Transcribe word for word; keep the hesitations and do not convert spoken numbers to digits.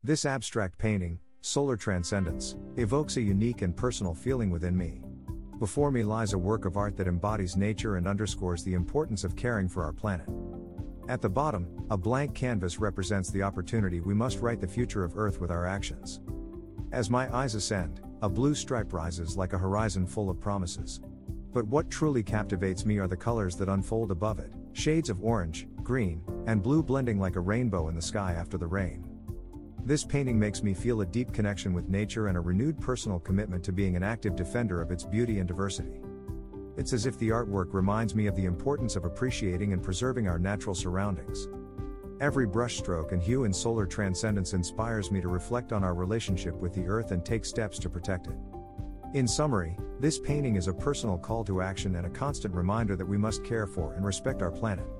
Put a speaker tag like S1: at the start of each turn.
S1: This abstract painting, Solar Transcendence, evokes a unique and personal feeling within me. Before me lies a work of art that embodies nature and underscores the importance of caring for our planet. At the bottom, a blank canvas represents the opportunity we must write the future of Earth with our actions. As my eyes ascend, a blue stripe rises like a horizon full of promises. But what truly captivates me are the colors that unfold above it, shades of orange, green, and blue blending like a rainbow in the sky after the rain. This painting makes me feel a deep connection with nature and a renewed personal commitment to being an active defender of its beauty and diversity. It's as if the artwork reminds me of the importance of appreciating and preserving our natural surroundings. Every brushstroke and hue in Solar Transcendence inspires me to reflect on our relationship with the Earth and take steps to protect it. In summary, this painting is a personal call to action and a constant reminder that we must care for and respect our planet.